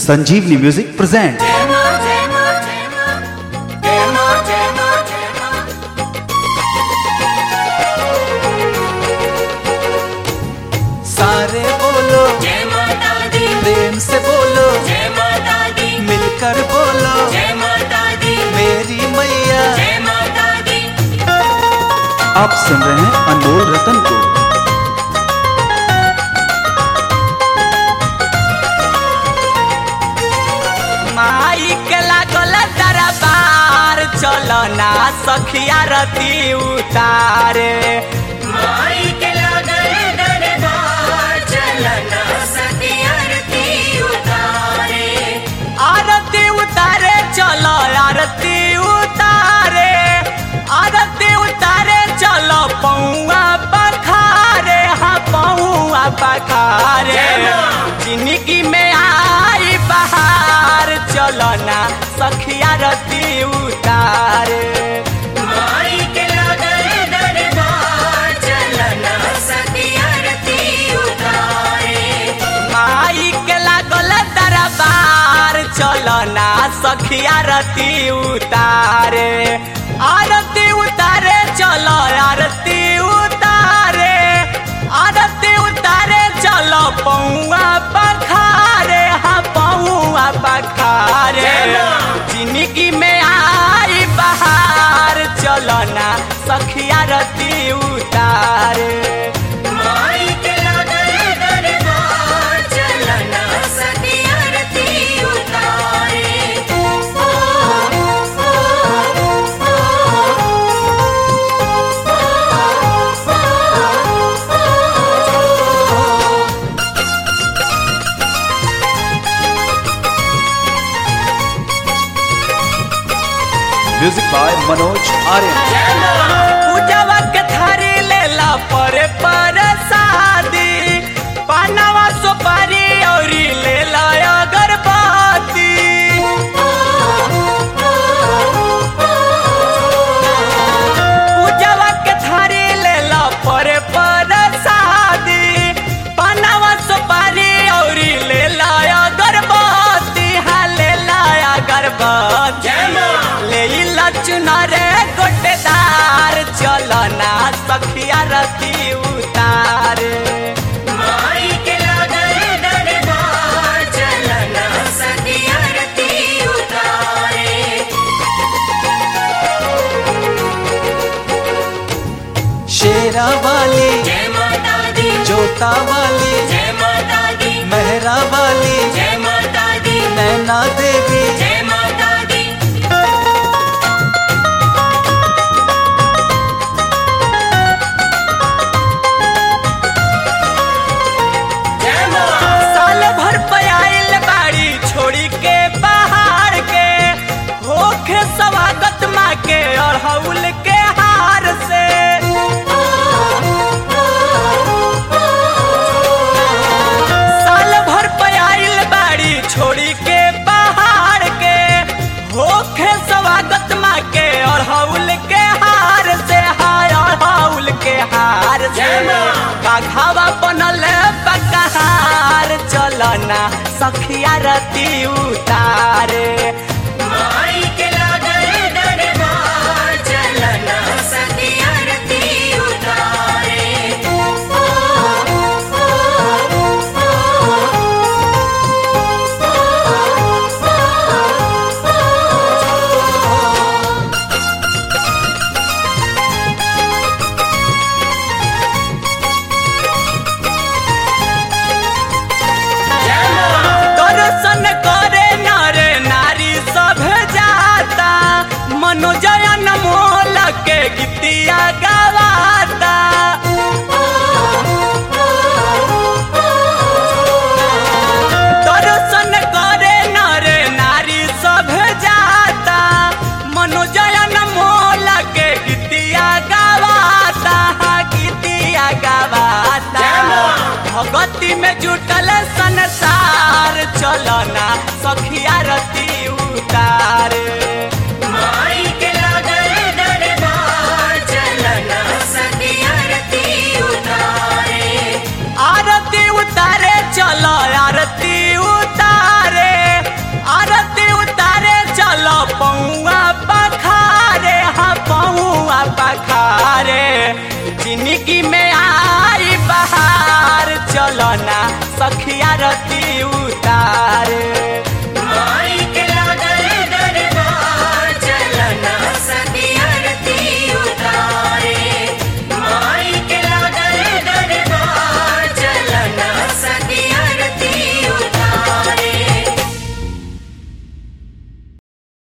संजीवनी music present. सारे बोलो जय माता दी, प्रेम से बोलो जय माता दी, मिलकर बोलो जय माता दी, मेरी मैया। जय माता दी। आप सुन रहे हैं अनमोल रतन को। माई के लागल दरबार चलो ना सखिया रती उतारे। माई के लागल दरबार चलना सती आरती उतारे। आरती उतारे चलो आरती उतारे, आरती उतारे चलो पौआ पखारे, हाँ पौआ पखारे। जिंदगी में आई बहार चलो ना सखिया रती उतारे। माई के लागल दरबार चलना सती आरती उतारे। माई के लागल दरबार चलो ना सखिया रती उतारे। आरती उतारे चलो आरती उतारे, आरती उतारे चलो पौआ पखारे, हाँ पौआ पखारे। जिंदगी में आई बहार चलो ना सखिया रती उतारे। माई के लागल दरबार चलना सती आरती उतारे। Music by Manoj Aryan. पूजवा के थारी लेला पर शादी, पानवा सुपारी औरी लेला अगरबत्ती। पूजवा के थारी लेला पर शादी, पानवा सुपारी औरी लेला अगरबत्ती, हाँ लेला अगरबत्ती। लेला चुनारे गोटेदार चलो ना सखिया रती उतारे। माई के लागल दरबार चलना सती आरती उतारे। शेरा वाली जय माता दी, जोता वाली जय माता दी, मेहरा वाली जय माता दी, नैना देवी। जय माता दी। जय माँ। साल भर पे आइल बाड़ी छोड़ी के पहाड़ के, होखे स्वागत माँ के अड़हुल के हार से। साल भर पे आइल बाड़ी छोड़ी के पहाड़ के, होखे स्वागत माँ के अड़हुल के हार से, हाय अड़हुल के हार से। बाघावा बनल बकहार चलो ना सखिया रती उतारे। माई के लागल दरबार चलना सती आरती उतारे। दर्शन करे नारे नारी सब जाता, मनोजयन मोल के गीतिया गवाता। दर्शन करे नारे नारी सब जाता, मनोजयन मोल के गीतिया गवाता, हाँ गीतिया गवाता। भगती में जुटल संसार चलो ना सखिया रती उतारे। माई के लागल दरबार चलना सती आरती उतारे। आरती उतारे चलो आरती उतारे, जिंदगी में आई बहार चलना सखिया रती उतार।